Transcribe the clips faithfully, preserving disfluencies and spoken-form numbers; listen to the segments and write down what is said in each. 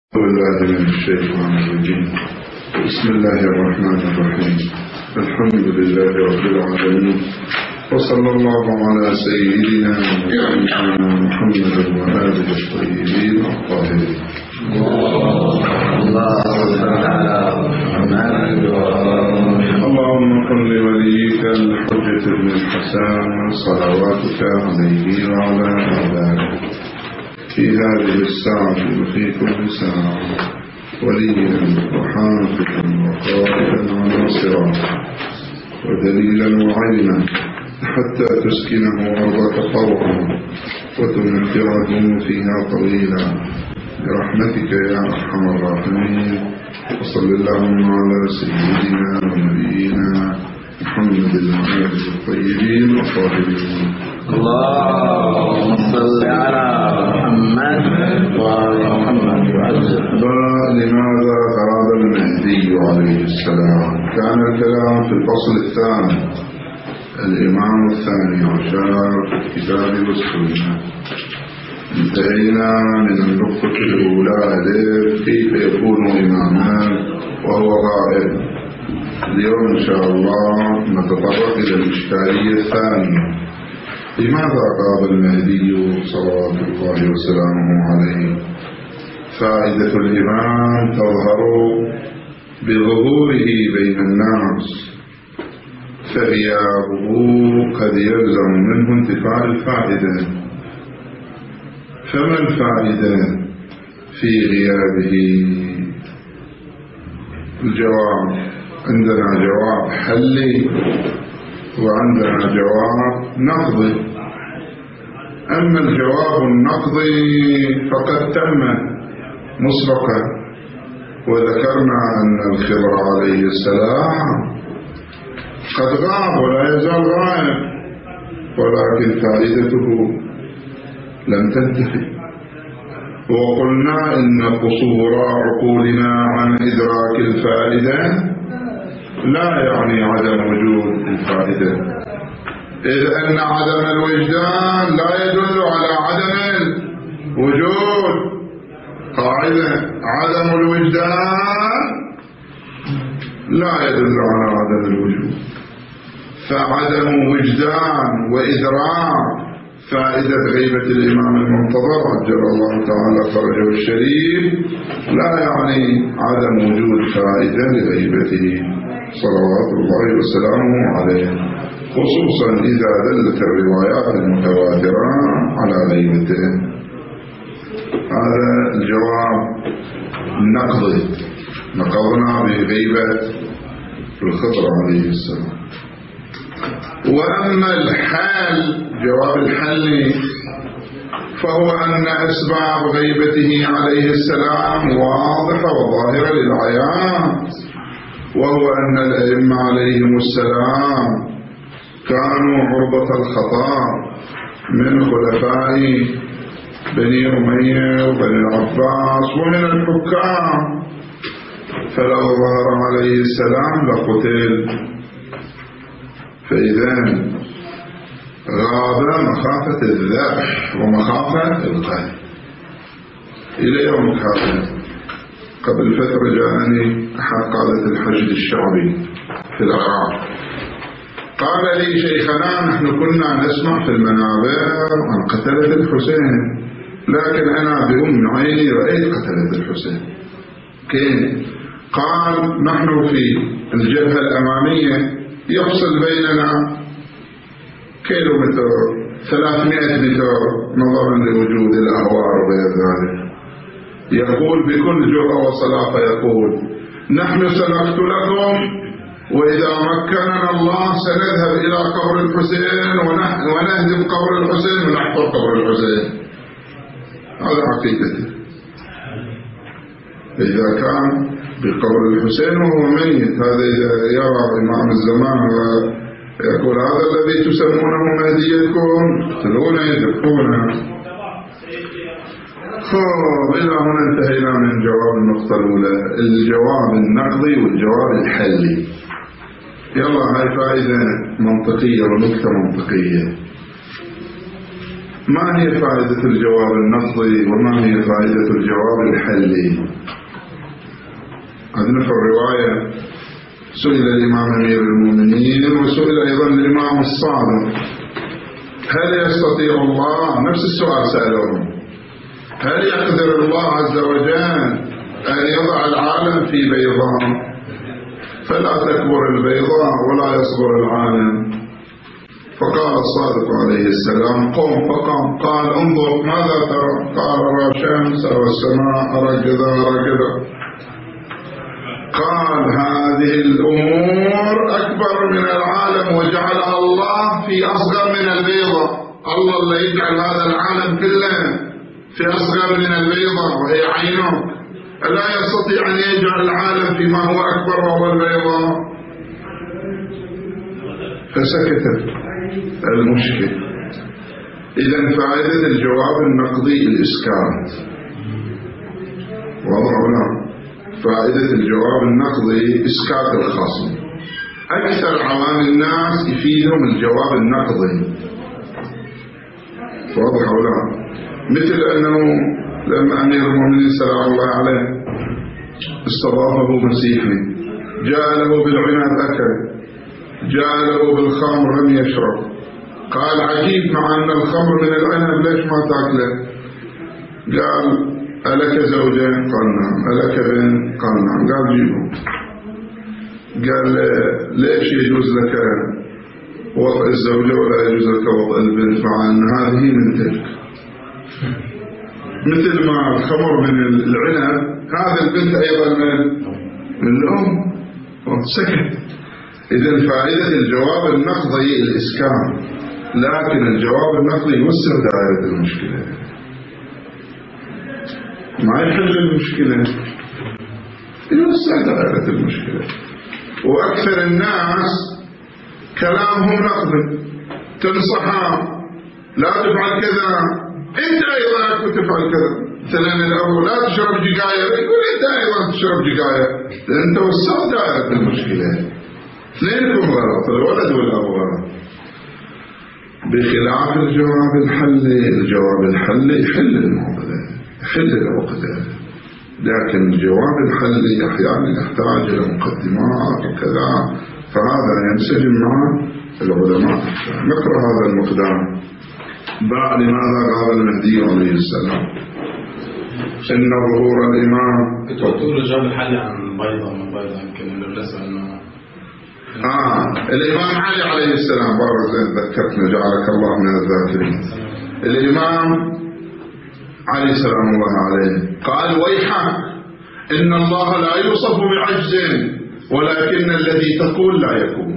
بالله من الشيطان الرجيم. بسم الله الرحمن الرحيم. الحمد لله رب العالمين، وصلى الله على سيدنا ونبينا محمد وآله الطيبين الطاهرين. اللهم كن لوليك الحجة بن الحسن صلواتك عليه وعلى آله في هذه الساعة وفي كل ساعة وليا وحافظا وقائدا وناصرا ودليلا وعلما حتى تسكنه أرضك طوعا وتمتعه فيها طويلا برحمتك يا أرحم الراحمين. وصل اللهم على سيدنا ونبينا محمد وآله الطيبين الطاهرين. اللهم صل على محمد وعلى محمد وعزه. لماذا غاب المهدي عليه السلام؟ كان الكلام في الفصل الثاني الإمام الثاني عشر في الكتاب والسنة. انتهينا من النقطة الأولى كيف يكون إماما وهو غائب. اليوم إن شاء الله نتطرق إلى الإشكالية الثانية: لماذا غاب المهدي صلوات الله وسلامه عليه؟ فائدة الإمام تظهر بظهوره بين الناس، فغيابه قد يلزم منه انتفاء الفائدة. فما الفائدة في غيابه؟ الجواب: عندنا جواب حلي وعندنا جواب نقضي. أما الجواب النقضي فقد تم مسبقا، وذكرنا أن الخضر عليه السلام قد غاب ولا يزال غائب، ولكن فائدته لم تنتهي. وقلنا إن قصور عقولنا عن إدراك الفائدة لا يعني عدم وجود الفائدة، إذ أن عدم الوجدان لا يدل على عدم الوجود. قاعدة: عدم الوجدان لا يدل على عدم الوجود. فعدم وجدان وإدراك فائدة غيبة الإمام المنتظر عجل الله تعالى فرجه الشريف لا يعني عدم وجود فائدة لغيبته صلوات الله وسلامه عليه، خصوصا إذا دلت الروايات المتواترة على غيبته. هذا الجواب النقضي، نقضنا بغيبة الخضر عليه السلام. وأما الحال، جواب الحل، فهو أن أسباب غيبته عليه السلام واضحة وظاهرة للعيان، وهو أن الأئمة عليهم السلام كانوا عرضة الخطأ من خلفاء بني أمية وبني العباس ومن الحكام، فلو ظهر عليه السلام لقتل. فإذا غاب مخافة الذبح ومخافة القتل إلى يوم هذا. قبل فترة جاءني أحد قادة الحشد الشعبي في العراق، قال لي: شيخنا، نحن كنا نسمع في المنابر عن قتلة الحسين، لكن أنا بأم عيني رأيت قتلة الحسين. كيف؟ قال: نحن في الجبهة الأمامية يفصل بيننا كيلومتر ثلاثمائة متر نظرا لوجود الأهوار وغير ذلك. يقول بكل جرأة وصلافة، يقول: نحن سنقتلكم، وإذا مكننا الله سنذهب إلى قبر الحسين ونهدم قبر الحسين ونحفر قبر الحسين. هذا عقيدته. إذا كان بقبر الحسين وهو ميت، هذا يرى إمام الزمان ويقول: هذا الذي تسمونه مهديكم، تقتلونه يذبحونه. خب، إلى هنا انتهينا من جواب النقطة الأولى، الجواب النقضي والجواب الحلي. يلا، هاي فائدة منطقية ونكتة منطقية. ما هي فائدة الجواب النقضي وما هي فائدة الجواب الحلي؟ عندنا في الرواية سئل الإمام أمير المؤمنين وسئل أيضا الإمام الصادق: هل يستطيع الله، نفس السؤال سألهم، هل يقدر الله عز وجل أن يضع العالم في بيضاء فلا تكبر البيضاء ولا يصبر العالم؟ فقال الصادق عليه السلام: قم. فقام. قال: انظر ماذا ترى؟ قال: أرى شمس، أرى السماء، أرى كذا، أرى كذا. قال: هذه الأمور أكبر من العالم وجعلها الله في أصغر من البيضة. الله اللي يجعل هذا العالم كله في أصغر من البيضة وهي عينه، لا يستطيع أن يجعل العالم فيما هو أكبر وهو البيضة. فسكت المشكل. إذن فائدة الجواب النقدي الإسكات. واضح ولا؟ فائدة الجواب النقدي إسكات الخصم. أكثر عوام الناس يفيدهم الجواب النقدي. واضح ولا؟ مثل أنه لما أمير المؤمنين سلام الله عليه استضافه مسيحي، جاء له بالعنب أكل، جاء له بالخمر لم يشرب. قال: عجيب، مع أن الخمر من العنب ليش ما تأكله؟ قال: ألك زوجين؟ قال: نعم. ألك بن؟ قال: نعم. قال: جيبه. قال: ليش يجوز لك وضع الزوجة ولا يجوز لك وضع البنت مع أن هذه من تلك؟ مثل ما الخمر من العنب، هذا البنت أيضا من من الأم. سكت. إذن فائدة الجواب النقضي الإسكان، لكن الجواب النقضي يوسع دائرة المشكلة، ما يحل المشكلة، يوسع دائرة المشكلة. وأكثر الناس كلامهم نقضي، تنصحها لا تفعل كذا، انت ايضا كنت تفعل كذا. مثلا الأول لا تشرب جقاية، يقول انت ايضا تشرب جقاية. انت وسعت دائرة المشكلة، اثنينكم غلط، الولد والأب غلط. بخلاف الجواب الحلي، الجواب الحلي يحل المعضلة، يحل العقدة، لكن الجواب الحلي أحيانا يحتاج إلى مقدمات وكذا، فهذا ينسجم مع العلماء. نقرأ هذا المقدام. بعد لماذا قال المهدي عليه السلام إن ظهور الإمام. تقول الجواب الحلي عن بيضة من بيضة، يمكن نرسل أنه آه الإمام علي عليه السلام، بارك زين ذكرتنا، جعلك الله من الذاكرين. الإمام علي سلام الله عليه قال: ويحك، إن الله لا يوصف بعجز ولكن الذي تقول لا يكون.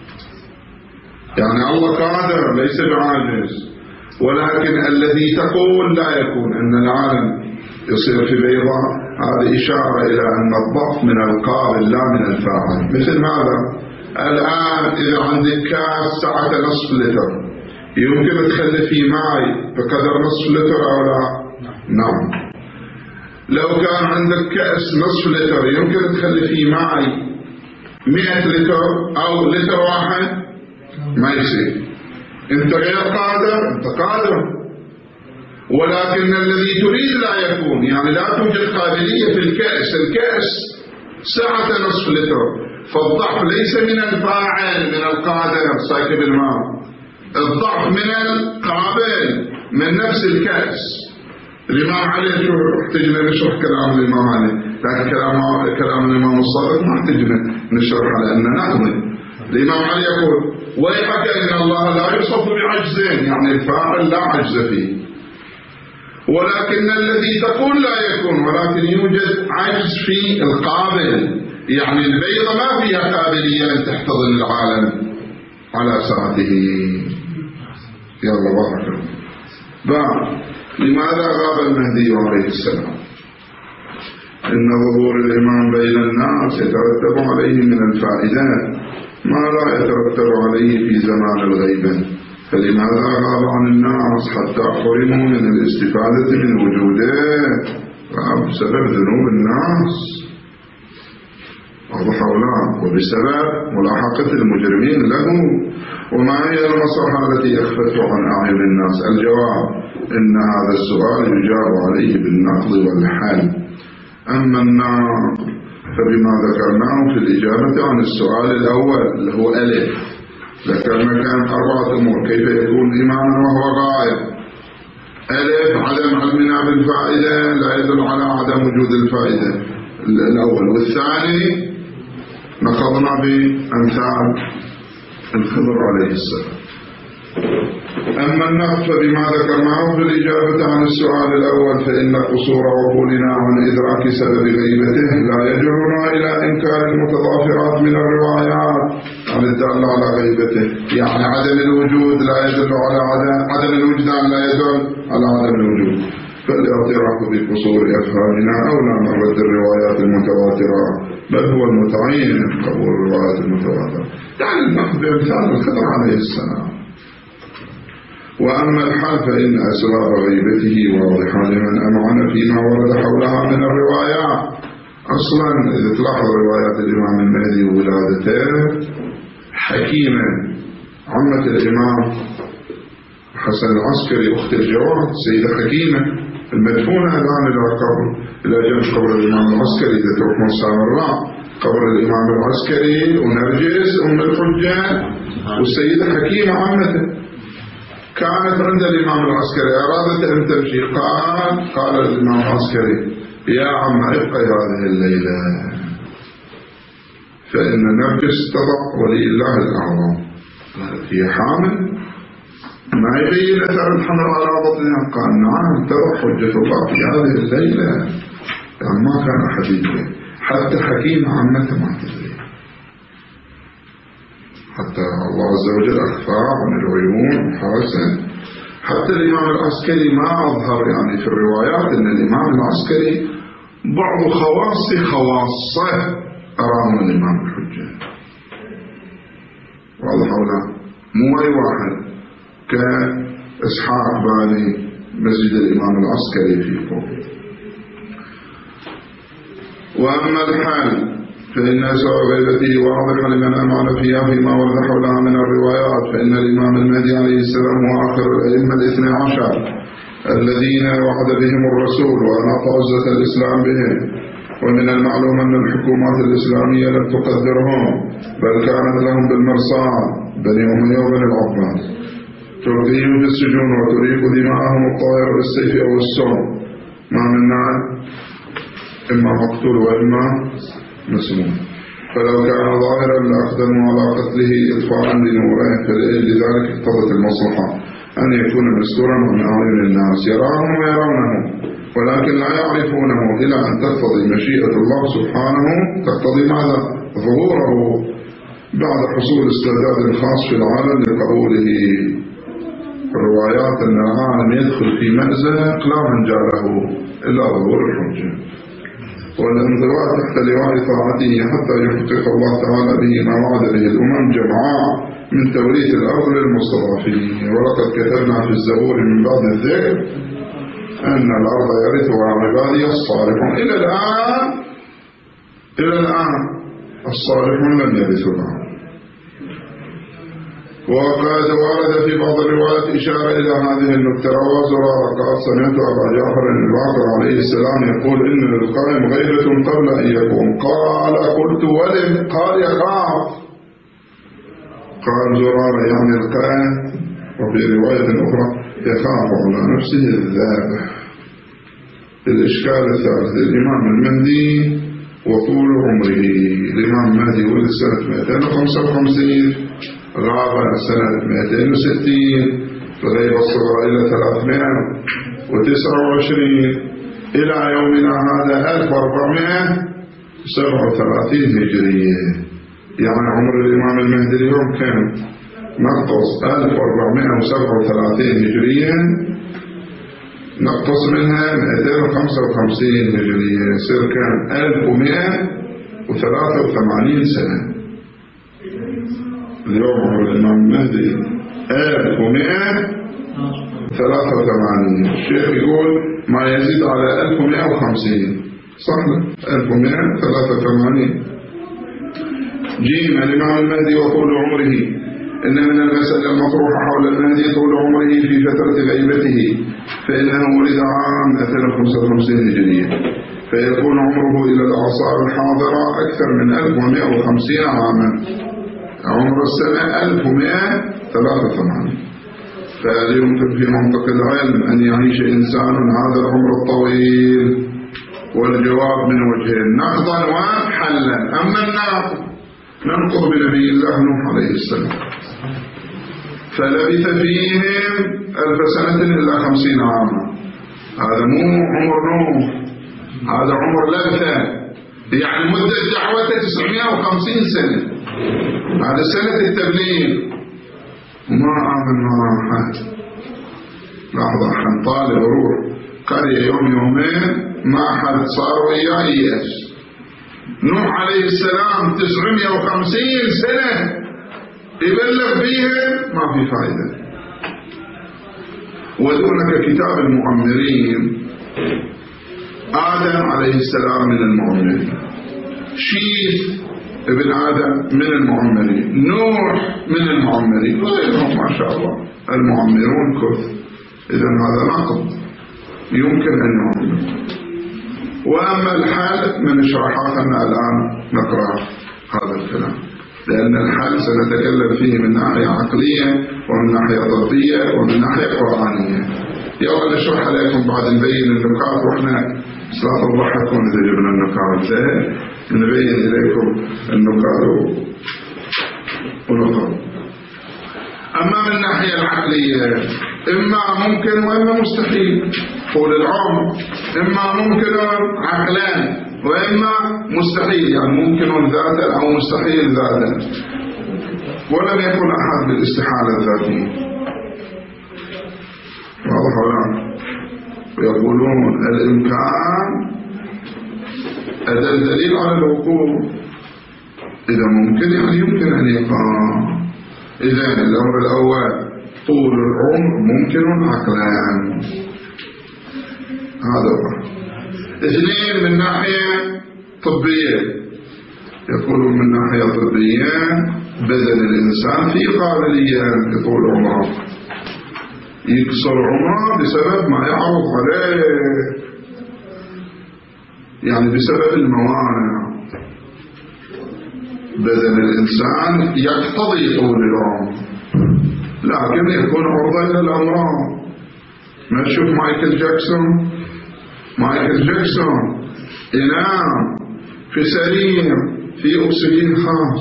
يعني الله قادر ليس بعاجز، ولكن الذي تقول لا يكون، أن العالم يصير في بيضاء. هذه إشارة إلى أن الضعف من القابل لا من الفاعل. مثل ماذا؟ الآن إذا عندك كاس سعة نصف لتر، يمكن تخلي فيه ماء بقدر نصف لتر أو لا؟ نعم. لو كان عندك كأس نصف لتر يمكن تخلي فيه ماء مئة لتر أو لتر واحد؟ ما يصير. انت غير قادر، انت قادر، ولكن الذي تريد لا يكون. يعني لا توجد قابلية في الكأس. الكأس سعة نصف لتر، فالضعف ليس من الفاعل من القادر ساكب الماء، الضعف من القابل من نفس الكأس. الإمام علي شو احتجنا نشرح كلام الإمام علي، لكن كلام كلام الإمام الصادق ما احتجنا نشرح على أنه نقضي. الإمام علي يقول: ويحك إن الله لا يوصف بعجزين، يعني الفاعل لا عجز فيه، ولكن الذي تقول لا يكون، ولكن يوجد عجز في القابل. يعني البيضة ما فيها قابلية أن تحتضن العالم على ساعته. يلا بارك. بعد لماذا غاب المهدي عليه السلام؟ إن ظهور الإمام بين الناس يترتب عليه من الفائدات ما لا يترتب عليه في زمان الغيبة، فلماذا غاب عن الناس حتى حرموا من الاستفادة من وجوده؟ غاب بسبب ذنوب الناس. واضح أو لا؟ وبسبب ملاحقة المجرمين له. وما هي المصلحة التي أخفته عن أعين الناس؟ الجواب إن هذا السؤال يجاب عليه بالنقض والحل. أما النقض فبما ذكرناه في الإجابة عن السؤال الأول اللي هو ألف، ذكرنا كان أربعة أمور: كيف يكون إماما وهو غائب؟ ألف، عدم علمنا بالفائدة لا يدل على عدم وجود الفائدة الأول. والثاني نقضنا بأمثال الخضر عليه السلام. أما النقد فبما ذكرناه في الإجابة عن السؤال الأول فإن قصور عقولنا عن إدراك سبب غيبته لا يجرنا إلى إنكار المتضافرات من الروايات عن الدالة على غيبته. يعني عدم الوجود لا يدل على عدم عدم الوجدان لا يدل على عدم الوجود. فالاعتراف بقصور أفهامنا أولى من رد الروايات المتواترة، بل هو المتعين قبول الروايات المتواترة. يعني النقد بأمثال الخضر عليه السلام. وأما الحال فإن أسباب غيبته واضحة لمن أمعن فيما ورد حولها من الروايات. أصلا إذا تلاحظ روايات الإمام المهدي وولادته حكيمة. عمة الإمام حسن العسكري أخت الجواد سيدة حكيمة المدفونة الآن إلى قبر إلى جنب قبر الإمام العسكري. إذا تروح مصامراء قبر الإمام العسكري ونرجس أم الحجة والسيدة حكيمة عمته كانت عند الإمام العسكري، أرادت أن تمشي، قال قال الإمام العسكري: يا عم ابقي هذه الليلة فإن نرجس تضع ولي الله الأعظم. قالت: هي حامل؟ ما يبين أثر الحمل على بطنها؟ قال: نعم تضع حجة الله في هذه الليلة. يعني ما كان أحد يدري، حتى حكيم عمته ما تدري، حتى الله عز وجل أخفاه عن العيون حسن. حتى الإمام العسكري ما أظهر يعني في الروايات أن الإمام العسكري بعض خواص خواصه أرام الإمام الحجة. واضح ولا؟ مو أي واحد كإسحاق باني مسجد الإمام العسكري في قوم. وأما الحال فإن أسباب غيبته واضحة لمن أمعن فيها فيما ورد حولها من الروايات. فإن الإمام المهدي عليه السلام هو آخر الأئمة الاثنى عشر الذين وعد بهم الرسول وأناط عزة الإسلام بهم. ومن المعلوم أن الحكومات الإسلامية لم تقدرهم، بل كانت لهم بالمرصاد بني أمية وبني العباس، تلقيهم في السجون وتريق دماءهم الطائر بالسيف أو السم. ما منا إما مقتول وإما مسموم. فلو كان ظاهرا لأقدموا على قتله إطفاء لنوره، فلذلك اقتضت المصلحة أن يكون مستورا عن أعين الناس يراهم ويرونه، ولكن لا يعرفونه، إلى أن تقتضي مشيئة الله سبحانه تقتضي ماذا؟ ظهوره بعد حصول استعداد خاص في العالم لقبوله. الروايات أن العالم يدخل في مأزق لا منجا له إلا ظهور الحجة والانضباط تحت لواء طاعته حتى يحقق الله تعالى به ما وعد به الأمم جمعاء من توريث الأرض للمستضعفين. ولقد كتبنا في الزبور من بعد الذكر أن الأرض يرثها عبادي الصالحون. إلى الآن إلى الآن الصالحون لم يرثوا الأرض. وقد ورد في بعض الروايات إشارة إلى هذه النكتة. روى زرارة قال: سمعت أبا جعفر الباقر عليه السلام يقول: إن للقائم غيبة قبل أن يكون. قال: قلت ولم؟ قال: يخاف. قال زرارة: يعني القائم. وفي رواية أخرى: يخاف على نفسه الذابح. الإشكال الثالث: الإمام المهدي وطول عمره. الإمام المهدي ولد سنة مئتين وخمسة وخمسين، غاب سنة مئتين وستين، الغيبة الصغرى إلى ثلاثمائة وتسعة وعشرين، إلى يومنا هذا ألف وأربعمائة وسبعة وثلاثين هجرية. يعني عمر الإمام المهدي اليوم كم؟ نقص ألف وأربعمائة وسبعة وثلاثين هجرية، نقص منها مئتين وخمسة وخمسين هجرية، يصير كم؟ ألف ومئة وثلاثة وثمانين سنة. اليوم عمر الإمام المهدي ألف ومئة وثلاثة وثمانين. الشيخ يقول ما يزيد على ألف ومئة وخمسين، صح؟ ألف ومئة وثلاثة وثمانين. جيم الإمام المهدي وطول عمره. إن من المسألة المطروحة حول المهدي طول عمره في فترة غيبته، فإنه ولد عام اثنين خمسة وخمسين هجرية، فيكون عمره إلى الأعصار الحاضرة أكثر من ألف ومئة وخمسين عاما. عمر السنة ألف ومئة وثلاثة وثمانين. فلا يمكن في منطق العلم أن يعيش إنسان هذا العمر الطويل. والجواب من وجهين: نقضا وحلا. أما النقض ننقض بنبي الله نوح عليه السلام، فلبث فيهم ألف سنة إلا خمسين عاما. هذا مو عمر نوح، هذا عمر لبثة، يعني مدة دعوته تسعمائة وخمسين سنة. هذا سنة التبليغ، وما آمن معه أحد. لحظة، حنطال غرور قرية يوم يومين ما حد صار وياه يأس. نوح عليه السلام تسعمائة وخمسين سنة يبلغ فيها، ما في فائدة. ودونك كتاب المعمرين، آدم عليه السلام من المعمرين، شيث ابن آدم من المعمرين، نوح من المعمرين، وغيرهم ما شاء الله المعمرون كثر. إذن هذا نقض يمكن أن نعمر. وأما الحال من شرحاتنا الآن نقرأ هذا الكلام، لأن الحال سنتكلم فيه من ناحية عقلية ومن ناحية طبية ومن ناحية قرآنية. يوم نشرح عليكم بعد نبين النقاط، وإحنا صلاة الضحى إذا جبنا النقاط نبين إليكم النقاط ونقاط. أما من الناحية العقلية إما ممكن وإما مستحيل طول العمر، إما ممكن عقلان وإما مستحيل، يعني ممكن ذاتا أو مستحيل ذاتا، ولم يكن أحد بالاستحالة الذاتية. واضح ولا؟ ويقولون الإمكان هذا دليل على الوقوع. إذا ممكن يعني يمكن أن يقع. إذا الأمر الأول طول العمر ممكن عقلان، هذا هو. اثنين من ناحية طبية، يقولون من ناحية طبية بدن الإنسان في قابلية لطول عمره، يكسر عمره بسبب ما يعرض عليه، يعني بسبب الموانع. بدن الإنسان يقتضي طول العمر، لكن يكون عرضة إلى الأمراض. ما تشوف مايكل جاكسون، مايكل جاكسون ينام في سرير في أكسجين خاص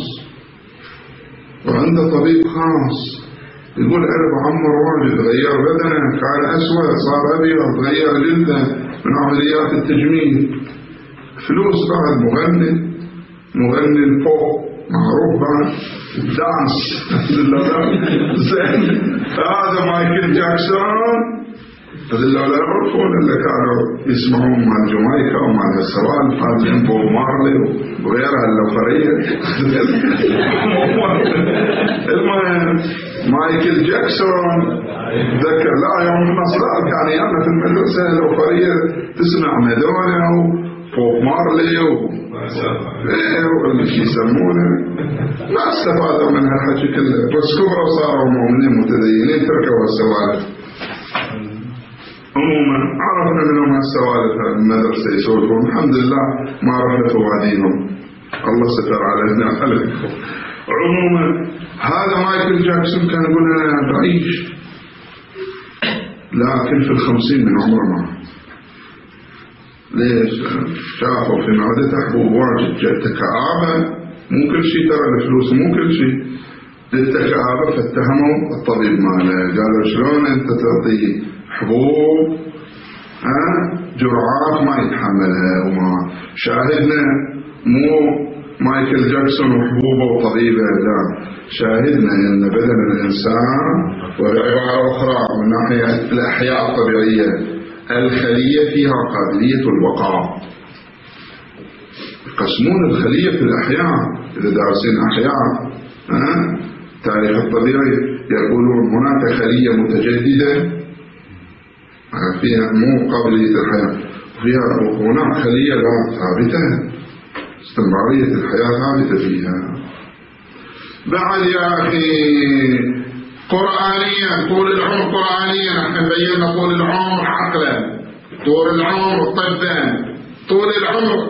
وعنده طبيب خاص، يقول أنا بعمر واجد، غير بدنه كان أسود صار أبيض، غير جلده من عمليات التجميل. فلوس بعد، مغني مغني البوب معروف بعد دانس زين. هذا مايكل جاكسون، هذا لو لا يعرفون اللي كانوا يسمعون مع جامايكا ومع السوالف هذا بوب مارلي وغيرها اللوفرية. المهم مايكل جاكسون ذكر لا يوم النصر كان يانا في المدرسة اللوفرية تسمع مادونا وبوب مارلي و واللي يسمونه، ما استفادوا من هالحكي كله، بس كبروا صاروا مؤمنين متدينين تركوا السوالف. عموما عرفنا منهم هالسوالف المدرسة يسولفون، الحمد لله ما رحلتوا بعدينهم، الله ستر علينا خلق. عموما هذا مايكل جاكسون كان يقول أنا بعيش، لكن في الخمسين من عمره معه. ليش؟ شافوا في معدته حبوب واجد، جاءت كآبة، مو كل شيء ترى الفلوس مو كل شيء، للتكآبة فاتهموا الطبيب ماله، قالوا شلون أنت تعطي حبوب ها جرعات ما يتحملها. وما شاهدنا مو مايكل جاكسون وحبوبه وطبيبه، لا، شاهدنا أن بدن الإنسان، وبعبارة أخرى من ناحية الأحياء الطبيعية الخلية فيها قابلية البقاء. يقسمون الخلية في الأحياء، إذا دارسين أحياء أه؟ تاريخ الطبيعي يقولون هناك خلية متجددة فيها مو قابلية الحياة، فيها هناك خلية لا ثابتة، استمرارية الحياة ثابتة فيها. بعد يا أخي قرآنيا طول العمر قرآنيا، نحن بينا طول العمر عقلا، طول العمر طبا، طول العمر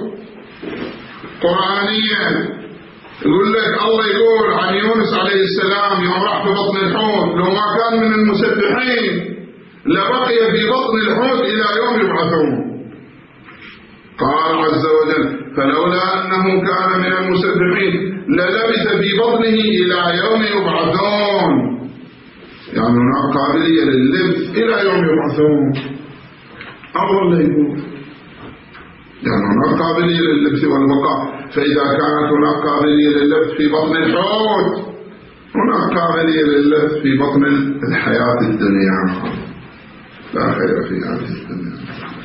قرآنيا. يقول لك الله يقول عن يونس عليه السلام يوم راح في بطن الحوت لو ما كان من المسبحين لبقي في بطن الحوت إلى يوم يبعثون. قال عز وجل فلولا أنه كان من المسبحين للبث في بطنه إلى يوم يبعثون. يعني هناك قابلية لللبث إلى يوم يبعثون. الله يقول يعني هناك قابلية لللبث والبقاء. فإذا كانت هناك قابلية لللبث في بطن الحوت هناك قابلية لللبث في بطن الحياة الدنيا. لا خير في هذه الدنيا،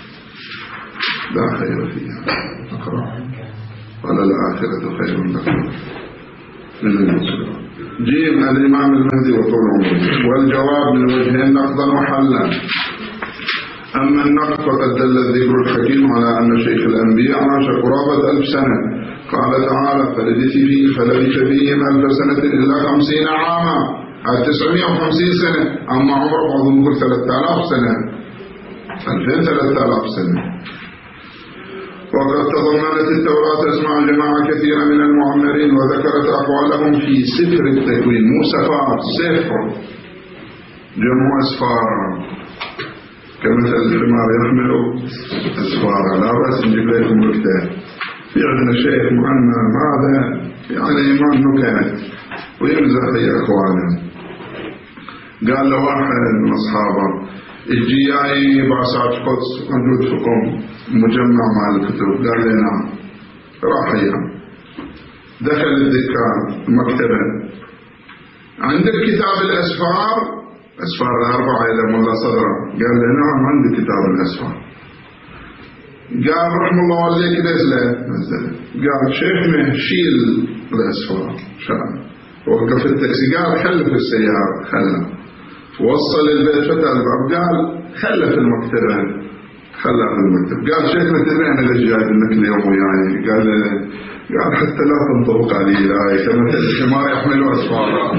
لا خير فيها. أقرأ وللآخرة خير لكم من المسلمين. جيم الإمام المهدي وطول عمره. والجواب من وجهين نقضا وحلا. أما النقد فقد دل الذكر الحكيم على أن شيخ الأنبياء عاش قرابة ألف سنة. قال تعالى فلبث فيه فلبث فيهم ألف سنة إلا خمسين عاما، تسعمائة وخمسين سنة. أما عمره بعضهم يقول ثلاثة آلاف سنة، ألفين ثلاثة آلاف سنة. وقد تضمنت التوراة اسماء جماعة كثيرة من المعمرين وذكرت أقوالهم في سفر التكوين. مو سفار، سفر جمع أسفار، كمثل الحمار يحمل أسفارا. لا بأس نجيب لكم نكتة. في عندنا شيخ معنا هذا يعني ما نكت ويمزح يا أخوانا. قال له واحد من أصحابه الجي جاي بعثات قدس موجود في قم مجمع مع الكتب. قال لي نعم. راح ايام دخل الدكان المكتبة عندك كتاب الأسفار، أسفار الأربعة إلى ملا صدره. قال لي نعم عندي كتاب الأسفار. قال رحم الله والديك نزله نزله. قال شيخنا شيل الأسفار شان. وقف التاكسي قال خلف السيارة، خلنا وصل البيت فتح الباب قال خلى في المكتبة، خلى في المكتب. قال شيخنا تدري أنا ليش جايب لك اليوم وياي؟ قال قال حتى لا تنطبق علي الآية كما الحمار يحمل أسفارا.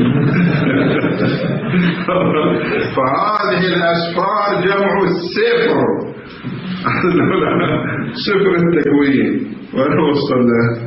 فهذه الأسفار جمع السفر. سفر التكوين. وين وصل له؟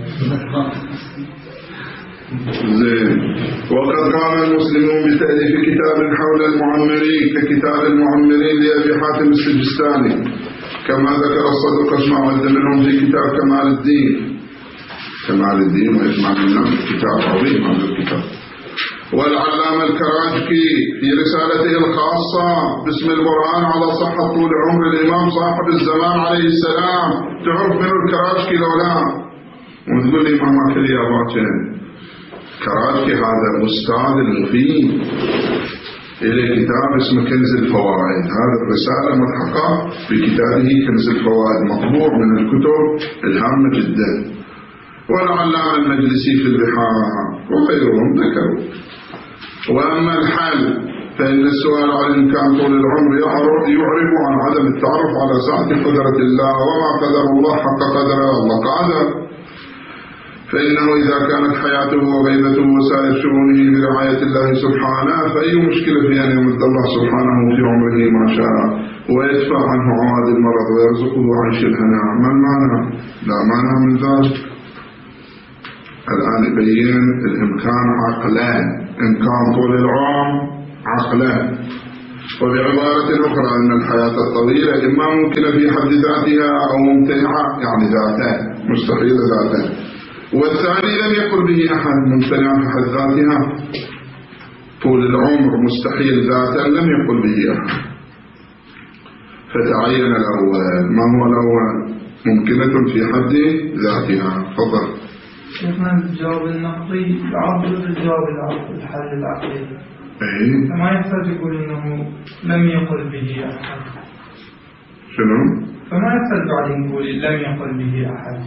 زين. وقد قام المسلمون بتأليف كتاب حول المعمرين ككتاب المعمرين لأبي حاتم السجستاني، كما ذكر الصدوق اسماعيل منهم في كتاب كمال الدين. كمال الدين وإجماع الناس كتاب عظيم هذا الكتاب. والعلامة الكراجكي في رسالته الخاصة باسم البرهان على صحة طول عمر الإمام صاحب الزمان عليه السلام. تعرف من الكراجكي لولا وتقول لي ما ما كلي أباكين. كراجكي هذا أستاذ المفيد إلى كتاب اسمه كنز الفوائد. هذا الرسالة ملحقة بكتابه كنز الفوائد، مطبوع من الكتب الهامة جدا. والعلامة المجلسي في البحار وغيرهم ذكروا. وأما الحل فإن السؤال عن إمكان طول العمر يعرب عن عدم التعرف على سعة قدرة الله، وما قدر الله حق قدره الله قادر. فإنه إذا كانت حياته وغيبته وسائر شؤونه برعاية الله سبحانه فأي مشكلة في أن يمد الله سبحانه في عمره ما شاء ويدفع عنه عواد المرض ويرزقه عيش الهناء. ما المعنى؟ لا مانع من ذلك. الآن يبين الإمكان عقلان، إمكان طول العمر عقلان. وبعبارة أخرى أن الحياة الطويلة إما ممكنة في حد ذاتها أو ممتنعة، يعني ذاتان مستحيل ذاتان. والثاني لم يقل به أحد، ممتنع في حد ذاتها. طول العمر مستحيل ذاتا لم يقل به أحد. فتعين الأول. ما هو الأول؟ ممكنة في حد ذاتها. تفضل. شيخنا الجواب النقدي يعبر بالجواب العقلي الحل العقلي. اي فما يحتاج يقول انه لم يقل به احد. شنو؟ فما يحتاج بعد يقول لم يقل به احد،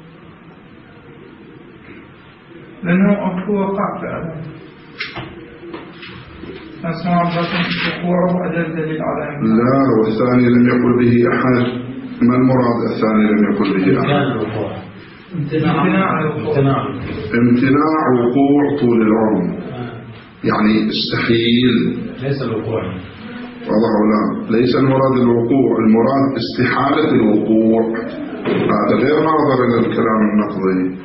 لانه اكو وقع فعلا. اسمع بس وقوعه ادل دليل على انه لا. والثاني لم يقل به احد. ما المراد الثاني لم يقل به احد؟ امتناع امتناع وقوع طول العمر، يعني استحيل، ليس الوقوع. واضح ولا؟ ليس المراد الوقوع، المراد استحالة الوقوع. هذا غير ناظر إلى الكلام النقضي.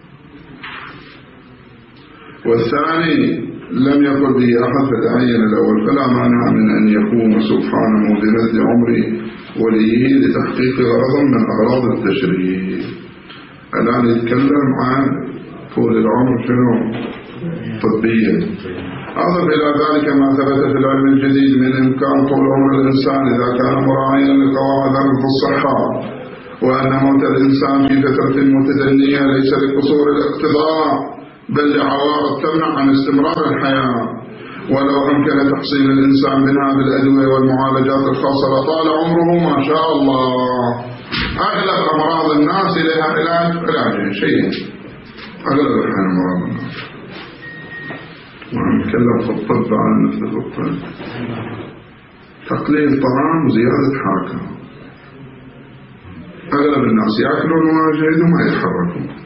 والثاني لم يقل به أحد فتعين الأول، فلا مانع من أن يقوم سبحانه بمد عمر وليه لتحقيق غرض من أغراض التشريع. الآن يتكلم عن طول العمر شنو؟ طبيا. أضف إلى ذلك ما ثبت في العلم الجديد من إمكان طول عمر الإنسان إذا كان مراعيا لقواعد الصحة، وأن موت الإنسان في فترة متدنية ليس لقصور الاقتضاء بل لعوارض تمنع عن استمرار الحياة، ولو أمكن تحصيل الإنسان منها بالأدوية والمعالجات الخاصة لطال عمره ما شاء الله. أغلب أمراض الناس إليها علاج علاج شيء، أغلب الحين أمراض الناس. ونتكلم في الطب عن نفس الطب، تقليل طعام وزيادة حركة. أغلب الناس يأكلون واجد وما يتحركون،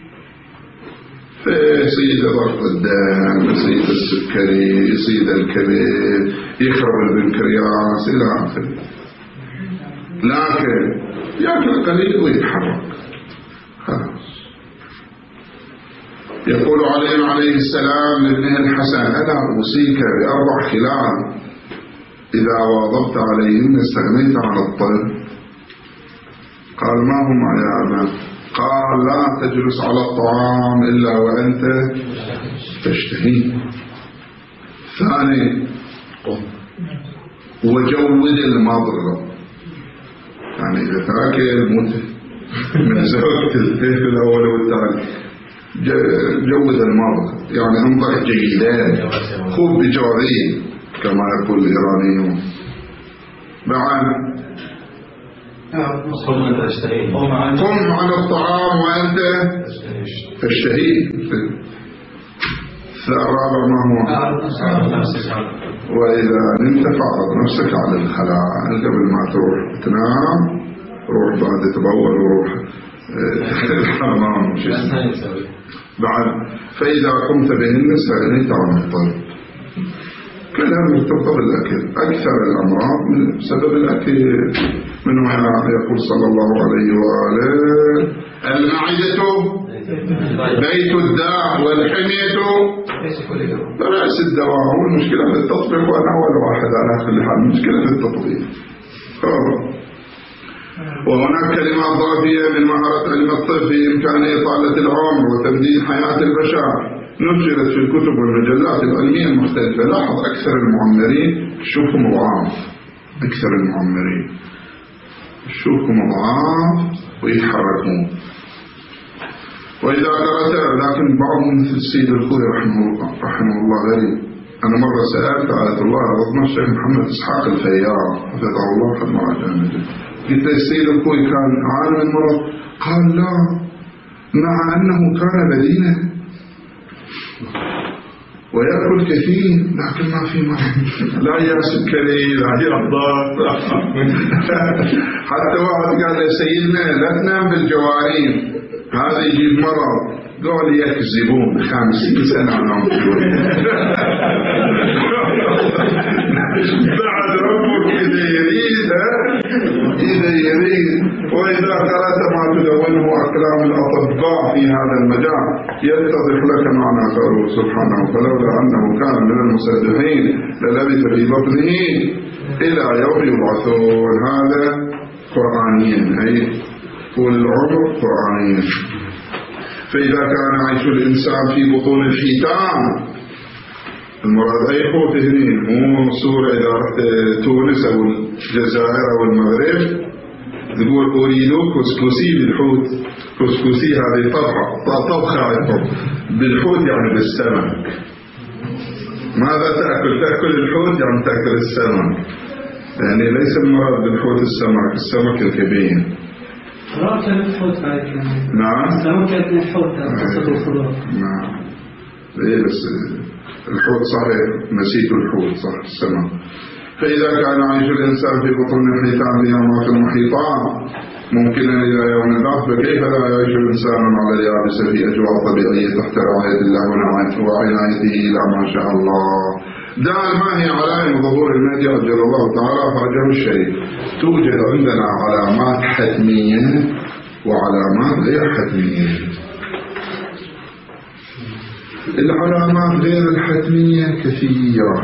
فيصيد ضغط الدم، يصيد السكري، يصيد الكبد، يخرب البنكرياس إلى آخره. لكن يأكل قليل ويتحرك خلاص. يقول علي عليه السلام لابنه الحسن: ألا أوصيك بأربع خلال إذا واظبت عليهن استغنيت عن الطب؟ قال: ما هما يا أبا؟ قال: لا تجلس على الطعام إلا وأنت تشتهي. ثاني: وجود المضغ، يعني إذا تاكل موت من زوجة البيت الأول والثاني، جود المضغ يعني انضغ جيدان، خذ بجوارين كما يقول الإيرانيون. بعد قم على الطعام وأنت تشتهي. الرابع ما هو؟ وإذا نمت فاعرض نفسك على الخلاء قبل ما تروح تنام، روح بعد تبول وروح الحمام. بعد فإذا قمت بهن استغنيت عن الطب. كلام مرتبط بالأكل. أكثر الأمراض من سبب الأكل. من هنا يقول صلى الله عليه وآله: المعدة بيت الداء والحمية رأس الدواء. والمشكلة في التطبيق، وأنا أول واحد على كل حال. المشكلة في التطبيق. وهناك كلمات ضافية من مهارة علم الطب في إمكان إطالة العمر وتمديد حياة البشر، نشرت في الكتب والمجلات العلمية المختلفة. لاحظ أكثر المعمرين شوفهم ضعاف، أكثر المعمرين شوفهم ضعاف ويتحركون. وإذا قرأت، لكن بعضهم مثل السيد الخوي رحمه الله رحمه الله غريب. أنا مرة سألت آية الله رضنا الشيخ محمد إسحاق الفيار حفظه الله قد مرة جامدة، قلت السيد الخوي كان عالم المرض؟ قال: لا، مع أنه كان بدينا ويأكل كثير لكن ما في مرض، لا يا سكري لا يا ضغط. حتى واحد قال يا سيدنا لا تنام بالجوارين هذا يجيب مرض. قال: يكذبون، خمسين سنة أنا بعد ربك إذا يريد إذا يريد. وإذا قرأت ما تدونه أقلام الأطباء في هذا المجال يتضح لك معنى قوله سبحانه: فلولا أنه كان من المسبحين للبث في بطنه إلى يوم يبعثون. هذا قرآنيا، أي طول العمر قرآنيا. فإذا كان عيش الإنسان في بطون الحيتان، المراد أي حوت هنين، مو صورة إذا رحت تونس أو الجزائر أو المغرب تقول أريد كسكسي بالحوت. كسكسي هذه طبخة طبخة عندهم بالحوت يعني بالسمك. ماذا تأكل؟ تأكل الحوت يعني تأكل السمك، يعني ليس المراد بالحوت السمك، السمك الكبير. رأيك الحوت هاي. نعم. سمكة الحوت تصل الخضار. نعم. إيه بس الحوت صحيح، نسيت الحوت صح السمك. فإذا كان عيش الإنسان في بطون الحيتان ليومات المحيطان ممكنا إلى يوم البعث، فكيف لا يعيش الإنسان على اليابسة في أجواء طبيعية تحت رعاية الله وعنايته إلى ما شاء الله. دال ما هي علائم ظهور المهدي عجل الله تعالى فرجه الشريف. توجد عندنا علامات حتمية وعلامات غير حتمية. العلامات غير الحتمية كثيرة،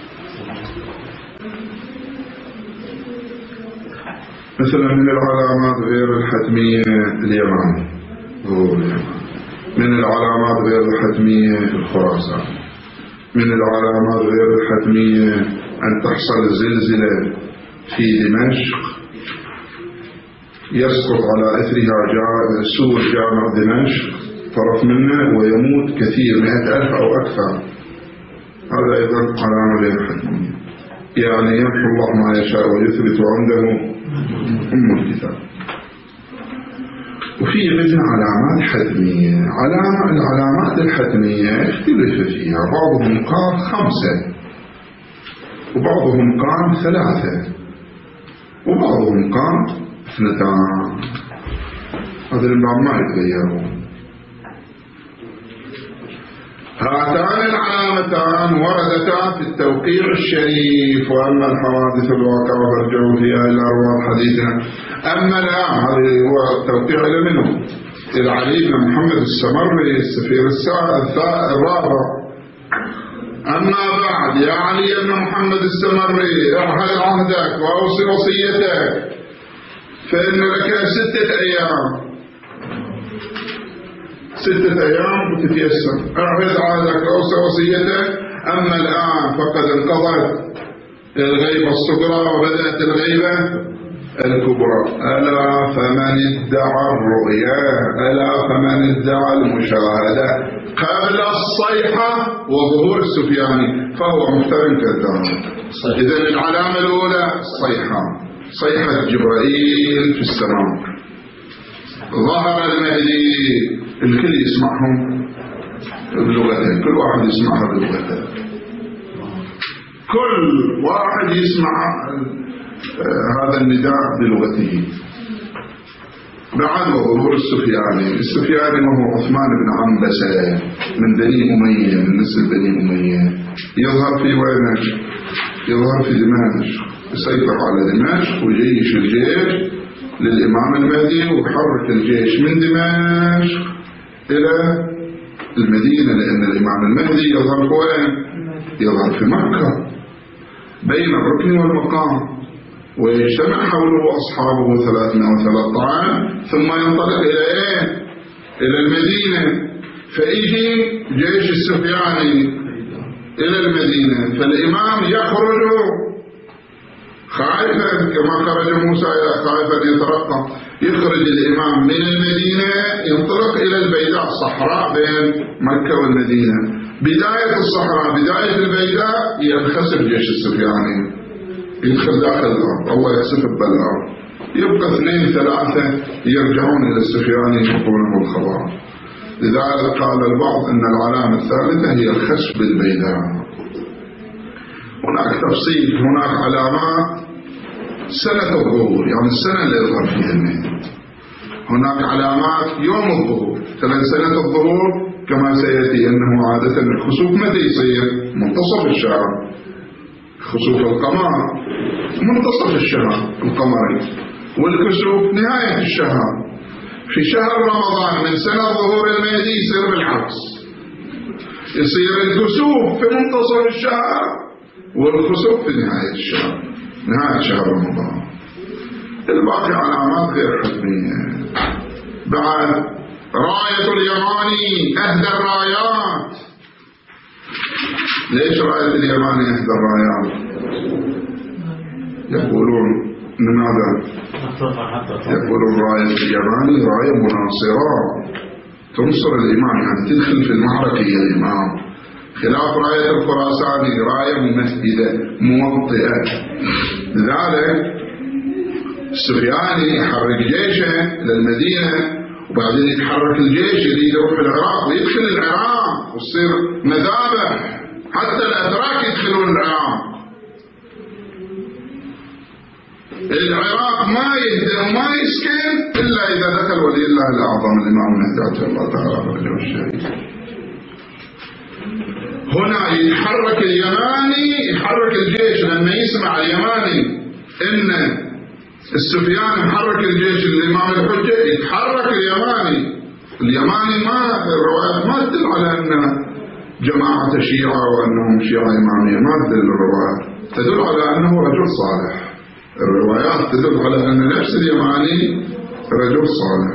مثلا من العلامات غير الحتمية اليمن، ظهور اليمن. من العلامات غير الحتمية الخراسان. من العلامات غير الحتمية أن تحصل زلزلة في دمشق يسقط على أثرها سور جامع دمشق طرف منه ويموت كثير، مئة ألف أو أكثر. هذا أيضا علامة غير حتمية، يعني يمحو الله ما يشاء ويثبت عنده أم الكتاب. وفي عندنا علامات حتمية. علامة العلامات الحتمية اختلف فيها، بعضهم قال خمسة وبعضهم قال ثلاثة وبعضهم قال اثنتان. هذا البعض ما يتغيرون. هاتان العلامتان وردتا في التوقيع الشريف، وأما الحوادث الواقعة فارجعوا فيها إلى أرواح حديثنا. أما الآن هذا هو التوقيع إلى منه؟ إلى علي بن محمد السمري السفير الرابع. أما بعد يا علي بن محمد السمري ارحل عهدك وأوصي وصيتك، فإن لك ستة أيام ستة أيام وتتيسر. أعهد عهدك وأوصي وصيتك. أما الآن فقد انقضت الغيبة الصغرى وبدأت الغيبة الكبرى. ألا فمن ادعى الرؤيا، ألا فمن ادعى المشاهدة قبل الصيحة وظهور السفياني فهو مفترٍ كذاب. إذن العلامة الأولى الصيحة، صيحة جبرائيل في السماء. ظهر المهدي، الكل يسمعهم بلغته، كل واحد يسمعها بلغته، كل واحد يسمع هذا النداء بلغته. بعد ظهور السفياني، السفياني وهو عثمان بن عنبسة من بني أمية، من نسل بني أمية، يظهر في وين؟ يظهر في دمشق، يسيطر على دمشق ويجيش الجيش للإمام المهدي ويحرك الجيش من دمشق إلى المدينة، لأن الإمام المهدي يظهر وين؟ يظهر في مكة بين الركن والمقام، ويجتمع حوله أصحابه ثلاثمائة وثلاثة عشر ثم ينطلق إلى إيه؟ إلى المدينة. فيجي جيش السفياني إلى المدينة، فالإمام يخرج خائفا كما خرج موسى خائفا يترقب. يخرج الإمام من المدينة ينطلق إلى البيداء، صحراء بين مكة والمدينة. بداية الصحراء بداية البيداء ينخسف جيش السفياني، يدخل داخل الأرض، الله يخسف بالأرض. يبقى اثنين ثلاثة يرجعون إلى السفياني يعطونه الخبر. لذلك قال البعض أن العلامة الثالثة هي الخسف بالبيداء. هناك تفصيل، هناك علامات سنة الظهور، يعني السنة اللي يظهر فيها المهدي. هناك علامات يوم الظهور، مثلا سنة الظهور كما سيأتي أنه عادة الخسوف متى يصير؟ منتصف الشهر، خسوف القمر منتصف الشهر القمري، والكسوف نهاية الشهر. في شهر رمضان من سنة ظهور المهدي يصير بالعكس، يصير الكسوف في منتصف الشهر والخسوف في نهاية الشهر، نهاية شهر رمضان. الباقي علامات غير حتمية. بعد راية اليماني أهدى الرايات. ليش راية اليماني أهدى الرايات؟ يقولون لماذا؟ يقولون راية اليماني راية مناصرة تنصر الإمام، يعني تدخل في المعركة يا الإمام، خلاف راية الخراساني راية ممهدة موطئة. لذلك السفياني يحرك جيشه للمدينة، وبعدين يتحرك الجيش يريد يروح العراق ويدخل العراق وتصير مذابح، حتى الأتراك يدخلون العراق. العراق ما يهدأ وما يسكن إلا إذا دخل ولي الله الأعظم الإمام المهدي عجل الله تعالى فرجه الشريف. هنا يتحرك اليماني، يحرك الجيش لما يسمع اليماني إن السفيان يحرك الجيش للإمام الحجة، يتحرك اليماني. اليماني ما الروايات ما تدل على أن جماعة شيعة وأنهم شيعة إمامية، ما تدل الروايات، تدل على أنه رجل صالح. الروايات تدل على أن نفس اليماني رجل صالح.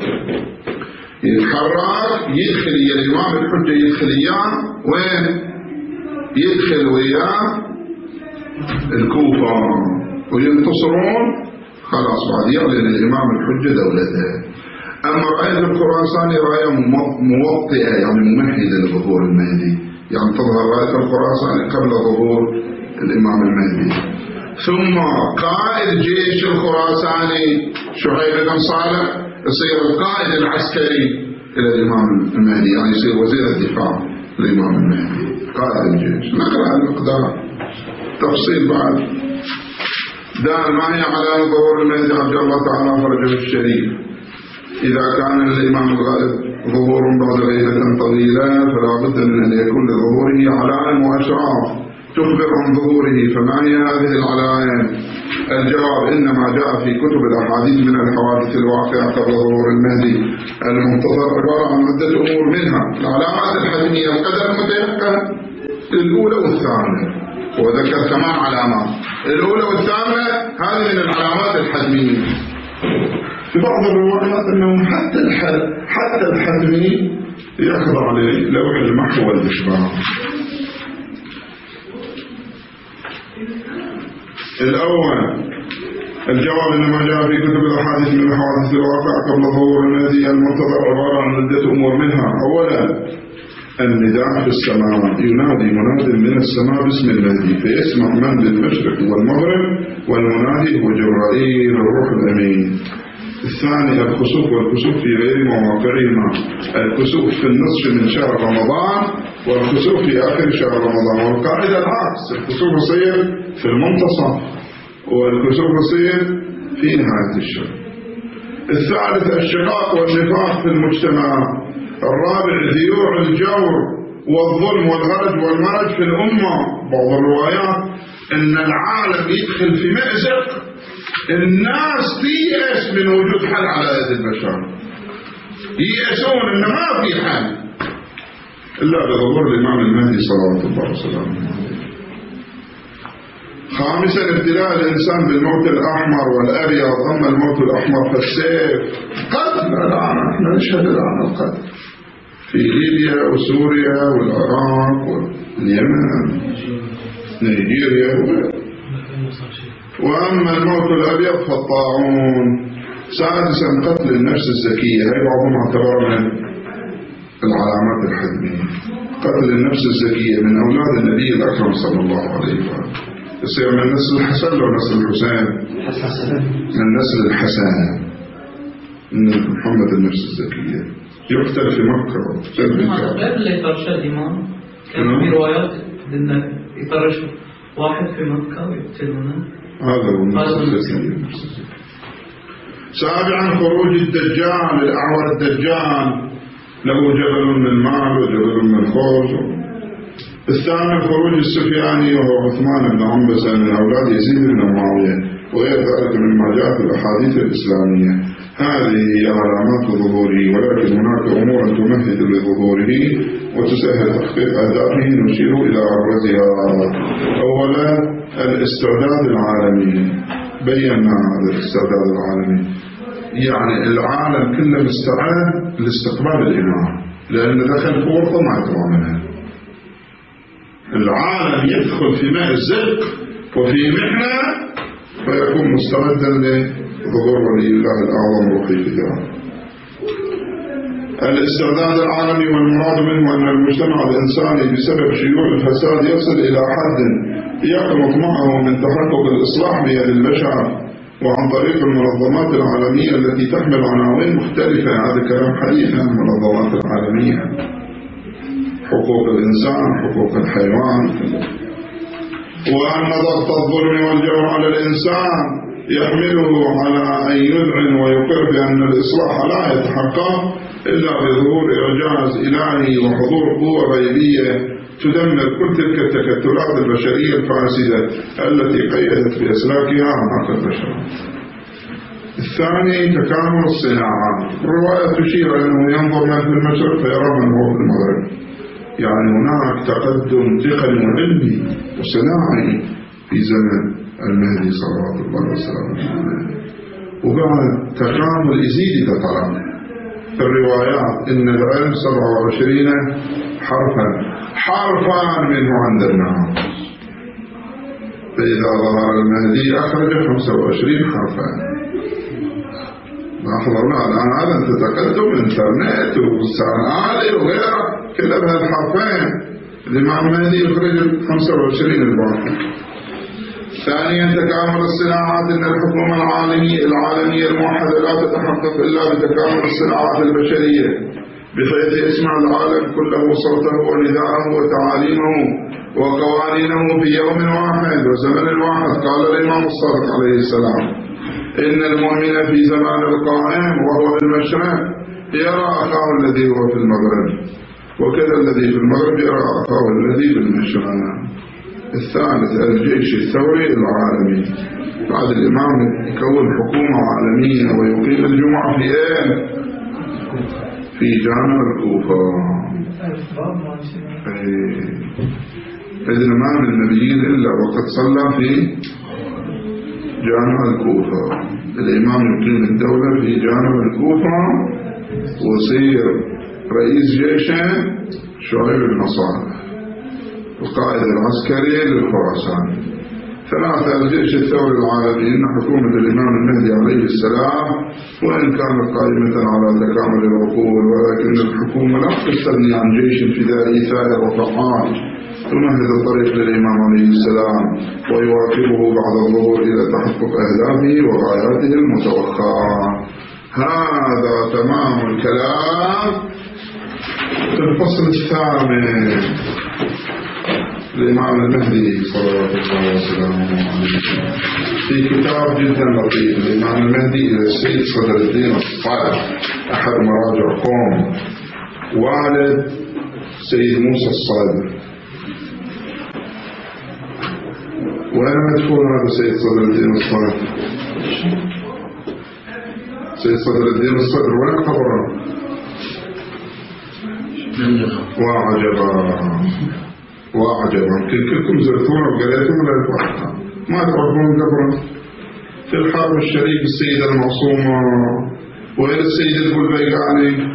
يتحرك يدخل يا الإمام الحجة، يدخل إياه وين؟ يدخل وياه الكوفة وينتصرون، خلاص بعد يعلن الإمام الحجة دولته. أما رأية الخراساني رأية موطئة، يعني ممهدة لظهور المهدي، يعني تظهر رأية الخراساني قبل ظهور الإمام المهدي. ثم قائد جيش الخراساني شعيب بن صالح يصير القائد العسكري إلى الإمام المهدي، يعني يصير وزير الدفاع الإمام المهدي قائد الجيش. نقرأ المقدار تفصيل بعد. دان ما هي على ظهور المهدي عجل الله تعالى فرجه الشريف. إذا كان للإمام الغالب ظهور بعد ليلة طويلة فلا بد من أن يكون لظهوره علائم وأشراف تخبر عن ظهوره. فما هي هذه العلائم؟ الجواب إنما جاء في كتب الأحاديث من الحوادث الواقعة قبل ظهور المهدي المنتظر عبارة عن عدة أمور، منها العلامات الحتمية القدر المتيقن الأولى والثانية، وذكر كمان علامات الأولى والثانية، هذه من العلامات الحتمية. في بعض الروايات أنه حتى حتى الحتمي يخضع للوح المحو والإشباع. الأول الجواب إنما جاء في كتب الأحاديث من الحوادث الواقعة قبل ظهور المهدي المنتظر عبارة عن عدة أمور، منها أولا النداء في السماء، ينادي مناد من السماء باسم المهدي فيسمع من بالمشرق والمغرب، والمنادي هو جبرائيل الروح الأمين. الثاني الكسوف والكسوف في غير مواقعهما، الكسوف في النصف من شهر رمضان والكسوف في آخر شهر رمضان، والقاعدة العكس، الكسوف يصير في المنتصف والكسوف يصير في نهاية الشهر. الثالث الشقاق والنفاق في المجتمع. الرابع ذيوع الجور والظلم والغرج والمرج في الأمة. بعض الروايات أن العالم يدخل في مأزق، الناس تيأس من وجود حل على يد البشر، ييأسون أن ما في حل إلا بظهور الإمام المهدي صلوات الله وسلامه عليه. خامسا ابتلاء الإنسان بالموت الأحمر والأبيض. أما الموت الأحمر فالسيف قتل. الآن نحن نشهد الآن القتل في ليبيا وسوريا والعراق واليمن نيجيريا وغيرها. وأما الموت الأبيض فالطاعون. سادسا قتل النفس الزكية، هي بعضهم اعتبر من العلامات الحتمية. قتل النفس الزكية من أولاد النبي الأكرم صلى الله عليه وسلم، يصير من نسل الحسن أو نسل الحسين؟ من نسل الحسن، من محمد النفس الزكية. يقتل في مكة غير اللي يطرش الإمام، كان في روايات أن يطرش واحد في مكة ويقتلونه، هذا هو النفس الزكية. سابعا خروج الدجال، الأعور الدجال له جبل من مال وجبل من خوف. الثامن خروج السفياني وهو عثمان بن عنبسة من أولاد يزيد بن معاوية، وغير ذلك مما جاء في الأحاديث الإسلامية. هذه هي علامات ظهوره، ولكن هناك أمور تمهد لظهوره وتسهل تحقيق أهدافه نشير إلى أبرزها. أولا الاستعداد العالمي. بينا هذا الاستعداد العالمي، يعني العالم كله مستعد لاستقبال الإمام، لأن دخل في ورطة ما يطلع منها. العالم يدخل في ماء الزق وفي محنة فيكون مستعدا لظهور ولي الله الأعظم روحي فداه. الاستعداد العالمي والمراد منه أن المجتمع الإنساني بسبب شيوع الفساد يصل إلى حد يقنط معه من تحقق الإصلاح بيد البشر، وعن طريق المنظمات العالمية التي تحمل عناوين مختلفة. هذا كلام حديث عن المنظمات العالمية، حقوق الإنسان، حقوق الحيوان. وأن ضغط الظلم والجور على الإنسان يحمله على أن يذعن ويقر بأن الإصلاح لا يتحقق إلا بظهور إعجاز إلهي وحضور قوة غيبية تدمر كل تلك التكتلات البشرية الفاسدة التي قيدت بأسلاكها عناق البشر. الثاني تكامل الصناعات. الرواية تشير أنه ينظر من في المشرق فيرى من هو في المغرب، يعني هناك تقدم تقني وعلمي وصناعي في زمن المهدي صلوات الله وسلامه عليه. وبعد تكامل يزيد إذا طلب في الروايات إن العلم سبعة وعشرين حرفا حرفا منه عند الناس، فإذا ظهر المهدي أخرج خمسة وعشرين حرفا. لاحظوا الآن هذا أنت تقدم الإنترنت والسان آلي وغيره كلها بهالحرفين. الإمام المهدي يخرج خمسة وعشرين الباقي. ثانيا تكامل الصناعات. إن الحكومة العالمية العالمية الموحدة لا تتحقق إلا بتكامل الصناعات البشرية، بحيث يسمع العالم كله صوته ونداءه وتعاليمه وقوانينه في يوم واحد وزمن واحد. قال الإمام الصادق عليه السلام: إن المؤمن في زمان القائم وهو في المشرق يرى أخاه الذي هو في المغرب، وكذا الذي في المغرب يرى أخاه الذي في المشرق. الثالث الجيش الثوري العالمي. بعد الإمام يكون حكومة عالمية ويقيم الجمعة في إيه؟ في جامع الكوفة. إذن ما من نبيين إلا وقد صلى في جامع الكوفة. الإمام يقيم الدولة في جامع الكوفة ويصير رئيس جيشه شعيب بن صالح، القائد العسكري للخراسان. ثلاثة الجيش الثوري العالمي. إن حكومة الإمام المهدي عليه السلام وإن كانت قائمة على تكامل العقول، ولكن الحكومة لا تستغني عن جيش فدائي ثائر وفعال تمهد الطريق للإمام عليه السلام ويواكبه بعد الظهور إلى تحقق أهدافه وغاياته المتوقعة. هذا تمام الكلام في الفصل الثامن الإمام المهدي صلوات الله وسلامه عليه في كتاب جدا لطيف الإمام المهدي إلى السيد صدر الدين الصادق، أحد مراجع قوم والد سيد موسى الصادق. وين مدفون هذا سيد صدر الدين الصادق؟ سيد صدر الدين الصادق وين قبره؟ وعجبا وعجبا كلكم زرتونا وقريتم ولا يفعلها ما تعرفون قبره؟ في الحرب الشريف السيدة المعصومة. وين السيد البلبيقاني؟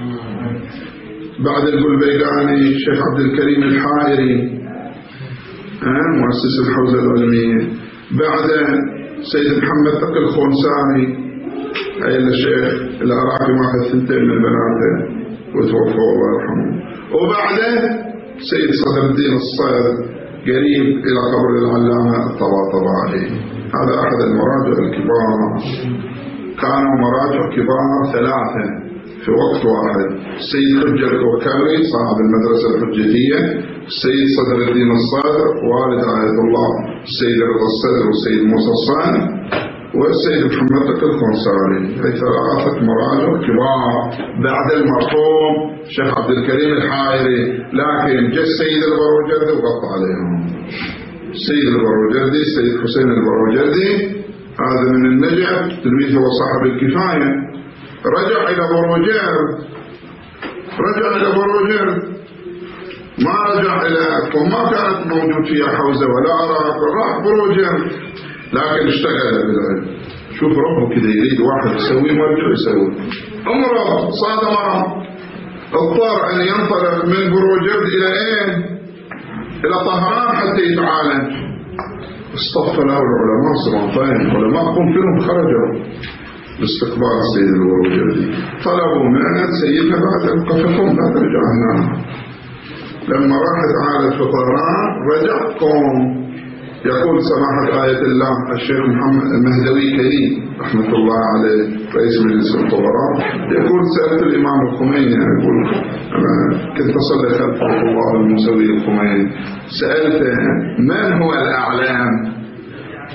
بعد البلبيقاني الشيخ عبد الكريم الحائري مؤسس الحوزة العلمية. بعد سيد محمد تقي الخونساني أي الشيخ العراقي ماخذ ثنتين من بناته وتوفى الله يرحمه. وبعده سيد صدر الدين الصادق قريب إلى قبر العلامة الطباطبائي. هذا أحد المراجع الكبار. كانوا مراجع كبار ثلاثة في وقت واحد: السيد حجة الكوكاري صاحب المدرسة الحجتية، السيد صدر الدين الصادق والد آية الله السيد رضا الصدر والسيد موسى الصادق والسيد محمد تقي الخونساني. هي ثلاثة مراجع كبار بعد المرحوم الشيخ عبد الكريم الحائري. لكن جاء السيد البروجردي وقطع عليهم. السيد البروجردي السيد حسين البروجردي هذا من النجف، تلميذه وصاحب الكفاية. رجع إلى بروجرد رجع إلى بروجرد ما رجع إلى وما كانت موجود فيها حوزة ولا عراق، راح بروجرد لكن اشتغل بالعلم. شوف ربه كده يريد واحد يسوي ما يرجع يسوي. عمره صادم اضطر أن ينطلق من بروجرد إلى إيه؟ إلى طهران حتى يتعالج. اصطف له العلماء صراطين، علماء قم فيهم خرجوا باستقبال السيد البروجردي. طلبوا منه سيدنا بعد القفكم لا ترجع هنا. لما راح تعالج في طهران رجع قوم. يقول سماحة آية الله الشيخ محمد المهدوي كريم رحمة الله عليه رئيس مجلس الخبراء يقول: سألت الإمام الخميني، يقول أنا كنت أصلي خلف الله الموسوي الخميني، سألته من هو الأعلام؟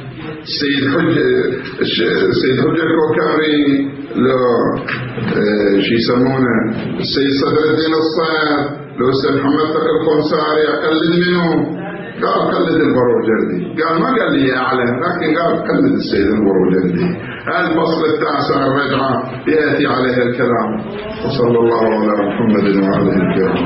السيد حجة السيد حجة الكوكبري لو شي يسمونه السيد صدر الدين الصيد لو السيد محمد تقي الخنساري أقلد منه؟ قال قلد البروجردي. قال ما قال لي أعلم، لكن قال قلد السيد البروجردي. الفصل التاسع الرجعة يأتي عليه الكلام. وصلى الله على محمد وعلى آله الكرام.